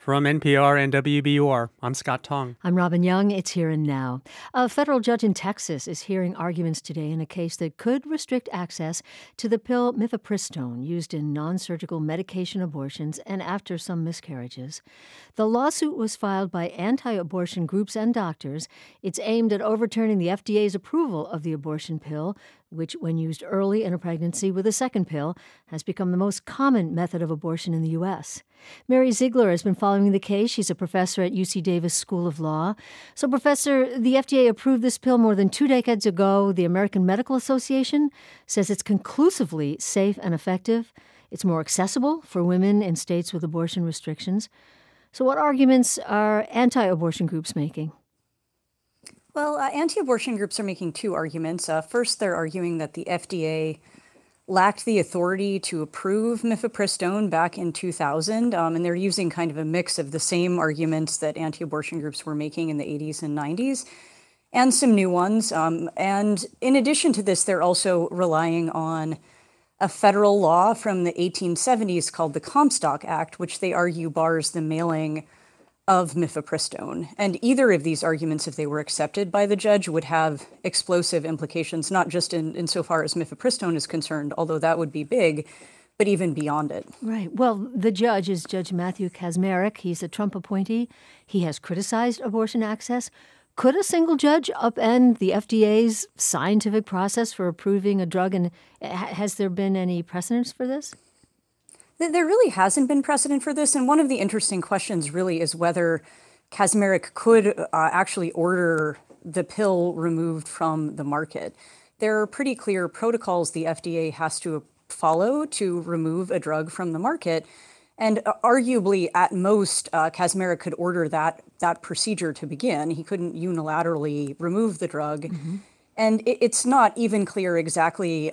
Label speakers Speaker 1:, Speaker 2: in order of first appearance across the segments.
Speaker 1: From NPR and WBUR, I'm Scott Tong.
Speaker 2: I'm Robin Young. It's Here and Now. A federal judge in Texas is hearing arguments today in a case that could restrict access to the pill mifepristone used in non-surgical medication abortions and after some miscarriages. The lawsuit was filed by anti-abortion groups and doctors. It's aimed at overturning the FDA's approval of the abortion pill, which, when used early in a pregnancy with a second pill, has become the most common method of abortion in the U.S. Mary Ziegler has been following the case. She's a professor at UC Davis School of Law. So, Professor, the FDA approved this pill more than 2 decades ago. The American Medical Association says it's conclusively safe and effective. It's more accessible for women in states with abortion restrictions. So what arguments are anti-abortion groups making?
Speaker 3: Well, anti-abortion groups are making 2 arguments. First, they're arguing that the FDA lacked the authority to approve mifepristone back in 2000, and they're using kind of a mix of the same arguments that anti-abortion groups were making in the 80s and 90s, and some new ones. And in addition to this, they're also relying on a federal law from the 1870s called the Comstock Act, which they argue bars the mailing of mifepristone. And either of these arguments, if they were accepted by the judge, would have explosive implications, not just insofar as mifepristone is concerned, although that would be big, but even beyond it.
Speaker 2: Right. Well, the judge is Judge Matthew Kacsmaryk. He's a Trump appointee. He has criticized abortion access. Could a single judge upend the FDA's scientific process for approving a drug? And has there been any precedence for this?
Speaker 3: There really hasn't been precedent for this, and one of the interesting questions really is whether Kacsmaryk could actually order the pill removed from the market. There are pretty clear protocols the FDA has to follow to remove a drug from the market, and arguably, at most, Kacsmaryk could order that procedure to begin. He couldn't unilaterally remove the drug. Mm-hmm. And it's not even clear exactly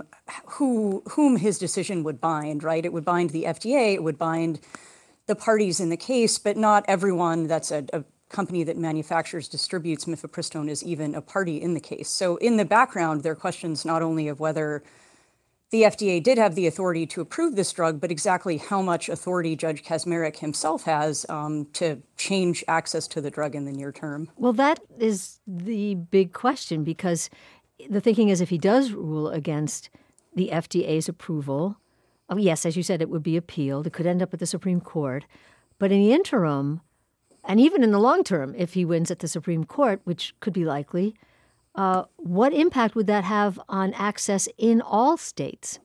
Speaker 3: whom his decision would bind, right? It would bind the FDA, it would bind the parties in the case, but not everyone that's a company that manufactures, distributes mifepristone is even a party in the case. So in the background, there are questions not only of whether the FDA did have the authority to approve this drug, but exactly how much authority Judge Kacsmaryk himself has to change access to the drug in the near term.
Speaker 2: Well, that is the big question, because the thinking is if he does rule against the FDA's approval, yes, as you said, it would be appealed. It could end up at the Supreme Court. But in the interim, and even in the long term, if he wins at the Supreme Court, which could be likely, what impact would that have on access in all states?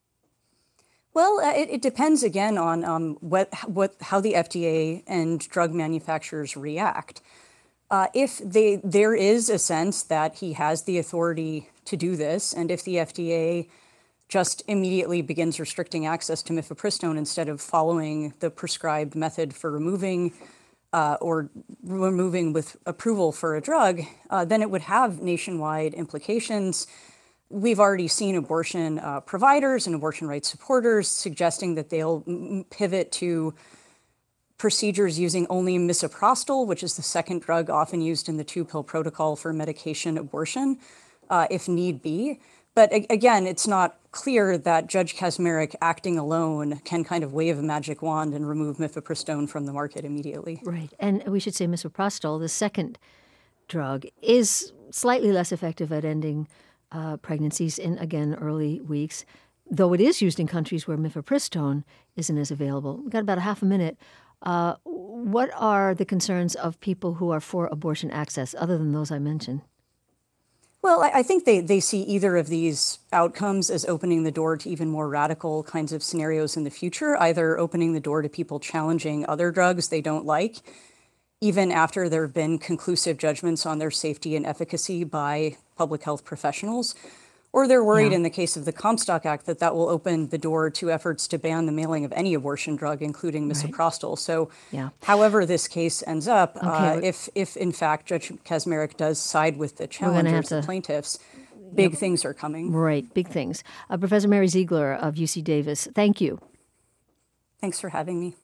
Speaker 3: Well, it depends again on how the FDA and drug manufacturers react. If there is a sense that he has the authority to do this, and if the FDA just immediately begins restricting access to mifepristone instead of following the prescribed method for removing or removing with approval for a drug, then it would have nationwide implications. We've already seen abortion providers and abortion rights supporters suggesting that they'll pivot to procedures using only misoprostol, which is the second drug often used in the 2-pill protocol for medication abortion, if need be. But again, it's not clear that Judge Kacsmaryk, acting alone, can kind of wave a magic wand and remove mifepristone from the market immediately.
Speaker 2: Right. And we should say misoprostol, the second drug, is slightly less effective at ending pregnancies in, again, early weeks, though it is used in countries where mifepristone isn't as available. We've got about a half a minute. What are the concerns of people who are for abortion access, other than those I mentioned?
Speaker 3: Well, I think they see either of these outcomes as opening the door to even more radical kinds of scenarios in the future, either opening the door to people challenging other drugs they don't like, even after there have been conclusive judgments on their safety and efficacy by public health professionals, or they're worried in the case of the Comstock Act that will open the door to efforts to ban the mailing of any abortion drug, including misoprostol. Right. So however this case ends up, if in fact Judge Kacsmaryk does side with the challengers, the plaintiffs, big things are coming.
Speaker 2: Right, big things. Professor Mary Ziegler of UC Davis, thank you.
Speaker 3: Thanks for having me.